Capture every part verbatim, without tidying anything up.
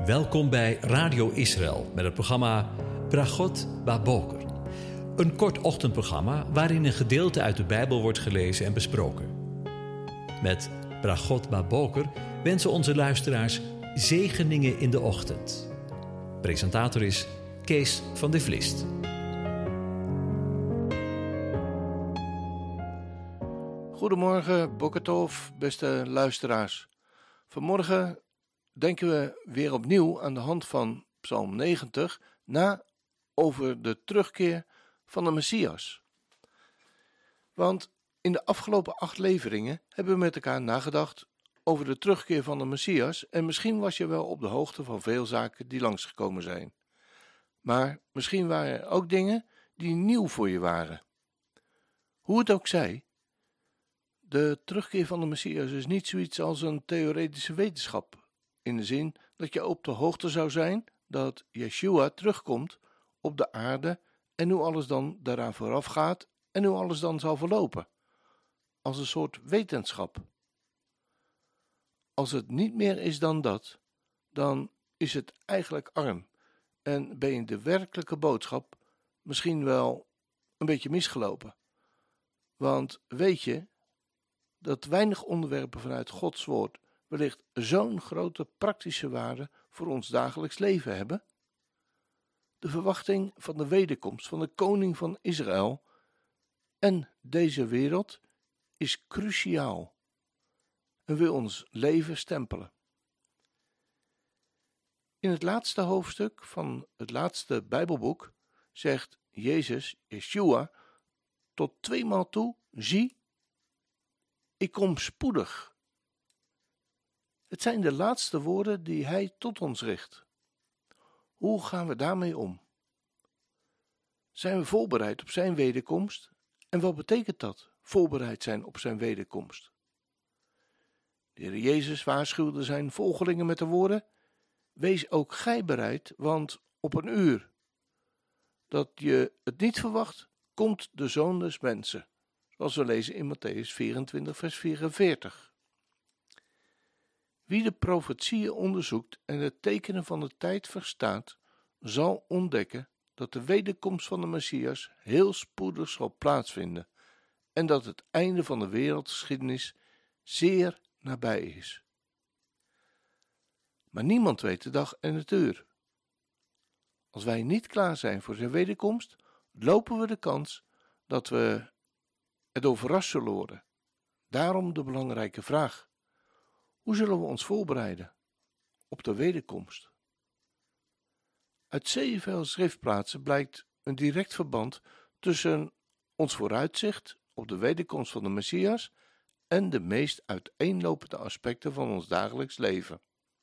Welkom bij Radio Israël met het programma Bragot Baboker. Een kort ochtendprogramma waarin een gedeelte uit de Bijbel wordt gelezen en besproken. Met Bragot Baboker wensen onze luisteraars zegeningen in de ochtend. Presentator is Kees van der Vlist. Goedemorgen, Boker Tov, beste luisteraars. Vanmorgen denken we weer opnieuw aan de hand van Psalm negentig na over de terugkeer van de Messias. Want in de afgelopen acht leveringen hebben we met elkaar nagedacht over de terugkeer van de Messias en misschien was je wel op de hoogte van veel zaken die langsgekomen zijn. Maar misschien waren er ook dingen die nieuw voor je waren. Hoe het ook zij, de terugkeer van de Messias is niet zoiets als een theoretische wetenschap, in de zin dat je op de hoogte zou zijn dat Yeshua terugkomt op de aarde en hoe alles dan daaraan vooraf gaat en hoe alles dan zal verlopen, als een soort wetenschap. Als het niet meer is dan dat, dan is het eigenlijk arm en ben je de werkelijke boodschap misschien wel een beetje misgelopen. Want weet je dat weinig onderwerpen vanuit Gods woord wellicht zo'n grote praktische waarde voor ons dagelijks leven hebben? De verwachting van de wederkomst van de koning van Israël en deze wereld is cruciaal en wil ons leven stempelen. In het laatste hoofdstuk van het laatste Bijbelboek zegt Jezus, Yeshua, tot tweemaal toe, zie, ik kom spoedig. Het zijn de laatste woorden die hij tot ons richt. Hoe gaan we daarmee om? Zijn we voorbereid op zijn wederkomst? En wat betekent dat, voorbereid zijn op zijn wederkomst? De Heer Jezus waarschuwde zijn volgelingen met de woorden: wees ook gij bereid, want op een uur dat je het niet verwacht, komt de Zoon des Mensen. Zoals we lezen in Matthäus vierentwintig, vers vierenveertig. Wie de profetieën onderzoekt en de tekenen van de tijd verstaat, zal ontdekken dat de wederkomst van de Messias heel spoedig zal plaatsvinden en dat het einde van de wereldgeschiedenis zeer nabij is. Maar niemand weet de dag en het uur. Als wij niet klaar zijn voor zijn wederkomst, lopen we de kans dat we erdoor verrast zullen worden. Daarom de belangrijke vraag: hoe zullen we ons voorbereiden op de wederkomst? Uit zeer veel schriftplaatsen blijkt een direct verband tussen ons vooruitzicht op de wederkomst van de Messias en de meest uiteenlopende aspecten van ons dagelijks leven.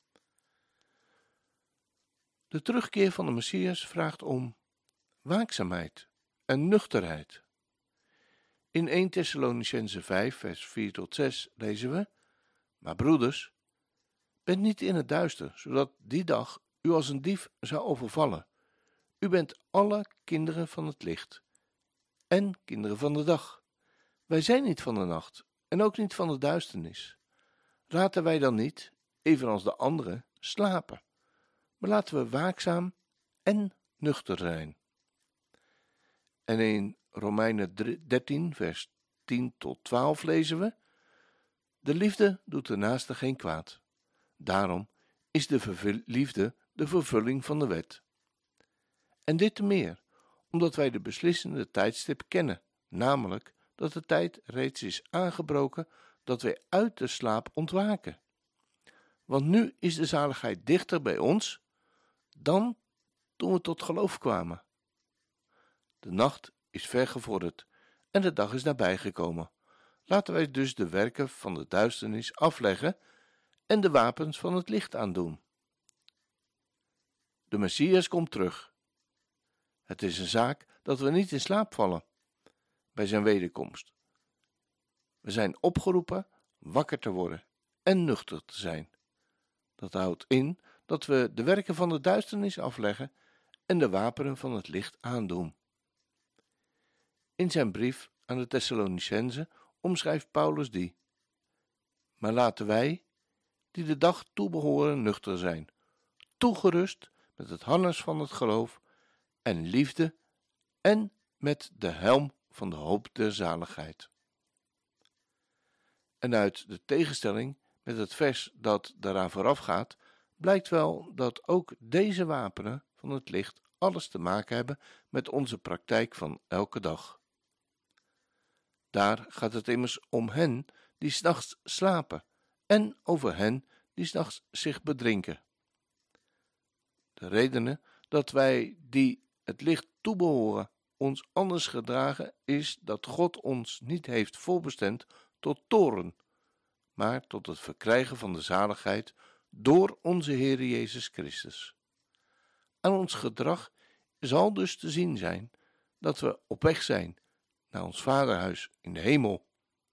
De terugkeer van de Messias vraagt om waakzaamheid en nuchterheid. In eerste Thessalonicenzen vijf, vers vier tot zes lezen we: maar broeders, bent niet in het duister, zodat die dag u als een dief zou overvallen. U bent alle kinderen van het licht en kinderen van de dag. Wij zijn niet van de nacht en ook niet van de duisternis. Laten wij dan niet, evenals de anderen, slapen, maar laten we waakzaam en nuchter zijn. En in Romeinen dertien, vers tien tot twaalf lezen we: de liefde doet de naaste geen kwaad. Daarom is de vervul- liefde de vervulling van de wet. En dit te meer, omdat wij de beslissende tijdstip kennen, namelijk dat de tijd reeds is aangebroken dat wij uit de slaap ontwaken. Want nu is de zaligheid dichter bij ons dan toen we tot geloof kwamen. De nacht is ver gevorderd en de dag is nabijgekomen. Laten wij dus de werken van de duisternis afleggen en de wapens van het licht aandoen. De Messias komt terug. Het is een zaak dat we niet in slaap vallen bij zijn wederkomst. We zijn opgeroepen wakker te worden en nuchter te zijn. Dat houdt in dat we de werken van de duisternis afleggen en de wapenen van het licht aandoen. In zijn brief aan de Thessalonicenzen omschrijft Paulus die: maar laten wij, die de dag toebehoren, nuchter zijn, toegerust met het harnas van het geloof en liefde en met de helm van de hoop der zaligheid. En uit de tegenstelling met het vers dat daaraan vooraf gaat, blijkt wel dat ook deze wapenen van het licht alles te maken hebben met onze praktijk van elke dag. Daar gaat het immers om hen die 's nachts slapen en over hen die 's nachts zich bedrinken. De redenen dat wij die het licht toebehoren ons anders gedragen is dat God ons niet heeft voorbestemd tot toorn, maar tot het verkrijgen van de zaligheid door onze Heer Jezus Christus. Aan ons gedrag zal dus te zien zijn dat we op weg zijn naar ons vaderhuis in de hemel.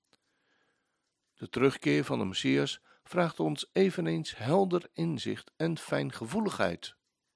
De terugkeer van de Messias vraagt ons eveneens helder inzicht en fijngevoeligheid.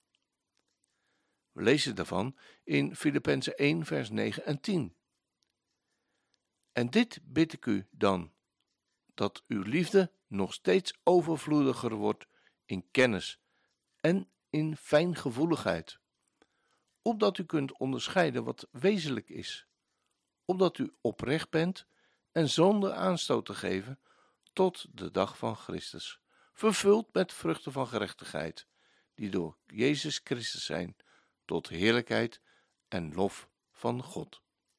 We lezen daarvan in Filippenzen één vers negen en tien. En dit bid ik u dan, dat uw liefde nog steeds overvloediger wordt in kennis en in fijngevoeligheid, opdat u kunt onderscheiden wat wezenlijk is, opdat u oprecht bent en zonder aanstoot te geven tot de dag van Christus, vervuld met vruchten van gerechtigheid, die door Jezus Christus zijn, tot heerlijkheid en lof van God.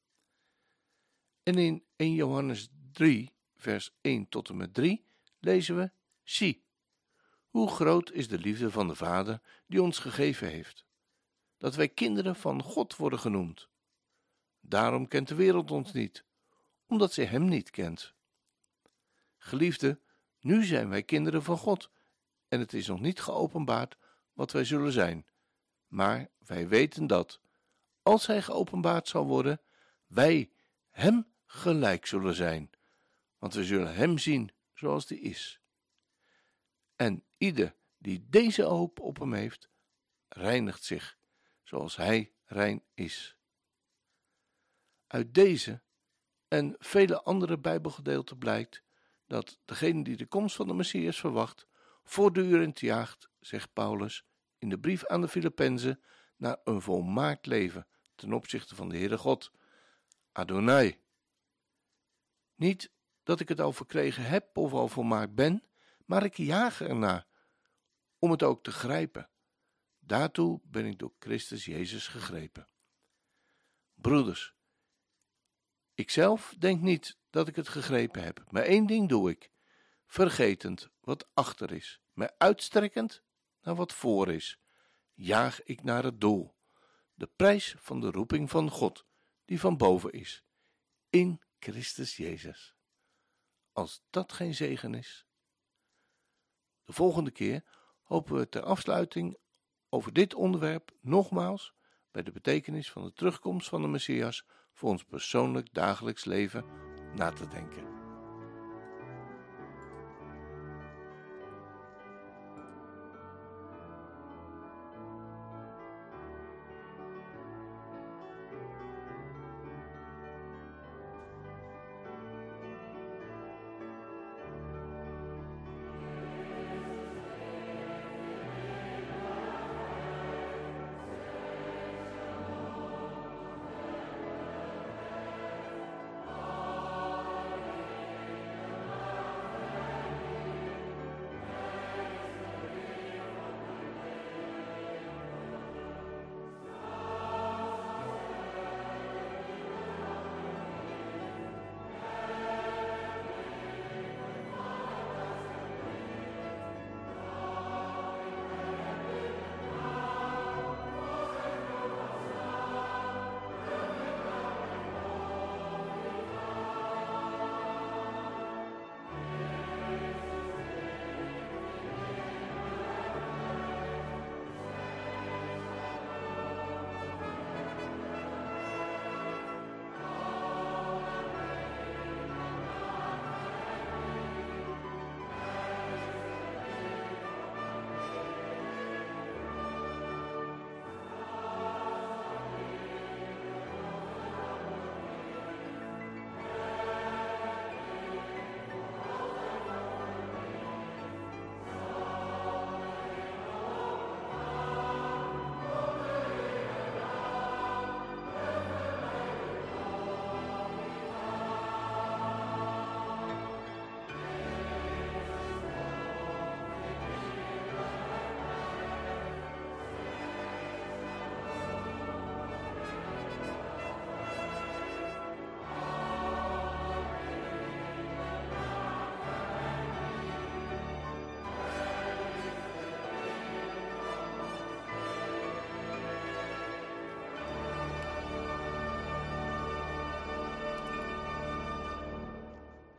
En in eerste Johannes drie, vers één tot en met drie, lezen we: Zie, hoe groot is de liefde van de Vader die ons gegeven heeft, dat wij kinderen van God worden genoemd. Daarom kent de wereld ons niet, omdat zij hem niet kent. Geliefde, nu zijn wij kinderen van God, en het is nog niet geopenbaard wat wij zullen zijn. Maar wij weten dat, als hij geopenbaard zal worden, wij hem gelijk zullen zijn, want we zullen hem zien zoals hij is. En ieder die deze hoop op hem heeft, reinigt zich, zoals hij rein is. Uit deze en vele andere Bijbelgedeelten blijkt dat degene die de komst van de Messias verwacht, voortdurend jaagt, zegt Paulus in de brief aan de Filippenzen, naar een volmaakt leven ten opzichte van de Heere God, Adonai. Niet dat ik het al verkregen heb of al volmaakt ben, maar ik jaag ernaar om het ook te grijpen. Daartoe ben ik door Christus Jezus gegrepen. Broeders, ikzelf denk niet dat ik het gegrepen heb, maar één ding doe ik, vergetend wat achter is, mij uitstrekkend naar wat voor is, jaag ik naar het doel, de prijs van de roeping van God, die van boven is, in Christus Jezus. Als dat geen zegen is. De volgende keer hopen we ter afsluiting over dit onderwerp nogmaals bij de betekenis van de terugkomst van de Messias voor ons persoonlijk dagelijks leven na te denken.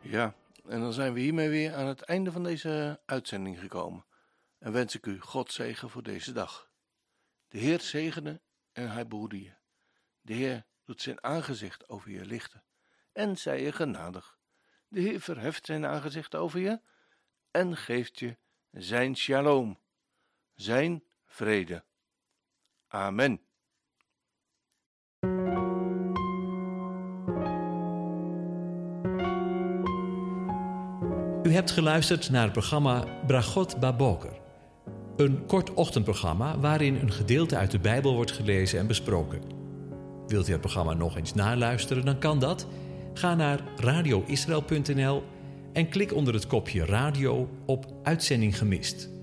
Ja, en dan zijn we hiermee weer aan het einde van deze uitzending gekomen. En wens ik u God zegen voor deze dag. De Heer zegene en hij behoede je. De Heer doet zijn aangezicht over je lichten en zij je genadig. De Heer verheft zijn aangezicht over je en geeft je zijn shalom, zijn vrede. Amen. U hebt geluisterd naar het programma Bragot Baboker. Een kort ochtendprogramma waarin een gedeelte uit de Bijbel wordt gelezen en besproken. Wilt u het programma nog eens naluisteren, dan kan dat. Ga naar radio israël punt n l en klik onder het kopje radio op Uitzending gemist.